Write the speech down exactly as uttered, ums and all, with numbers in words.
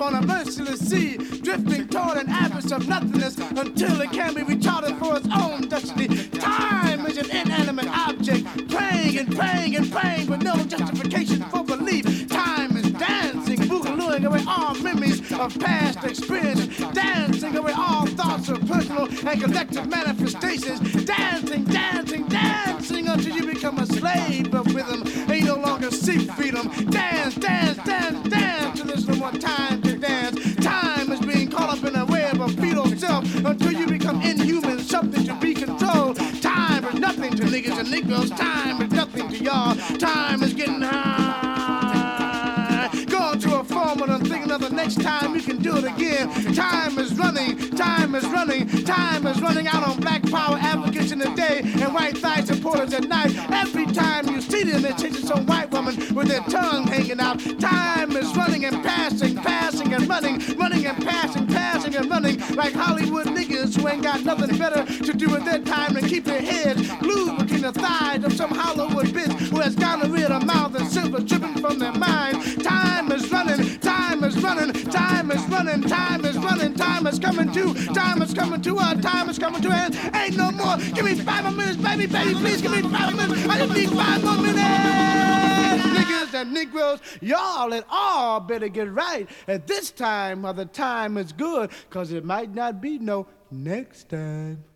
on a merciless sea, drifting toward an abyss of nothingness until it can be retarded for its own destiny. Time is an inanimate object, praying and praying and praying with no justification for belief. Time is dancing, boogalooing away all memories of past experience, dancing away all thoughts of personal and collective manifestations, dancing, dancing, dancing until you become a slave of rhythm and you no longer seek freedom. Dance, dance, dance, dance till there's no more time to dance. Time is being caught up in a web of fetal self until you become inhuman, something to be controlled. Time is nothing to niggas and Negroes. Time is nothing to y'all. Time is getting high. Going to a formula and thinking of the next time you can do it again. Time is running, time is running, time is running out on black power advocates in the day and white thigh supporters at night. Every time you see them, they're chasing some white woman with their tongue hanging out. Time is running and passing, passing and running, running and passing, passing and running like Hollywood niggas who ain't got nothing better to do with their time than keep their heads glued between the thighs of some Hollywood bitch who has gonorrhea in her mouth and silver dripping from their mind. Time is running, time is running, time is running, time is running, time is coming to, time is coming to, uh, time is coming to, and ain't no more. Give me five more minutes, baby, baby, please give me five more minutes. I just need five more minutes. Niggas and Negroes, y'all and all better get right at this time while the time is good, cause it might not be no next time.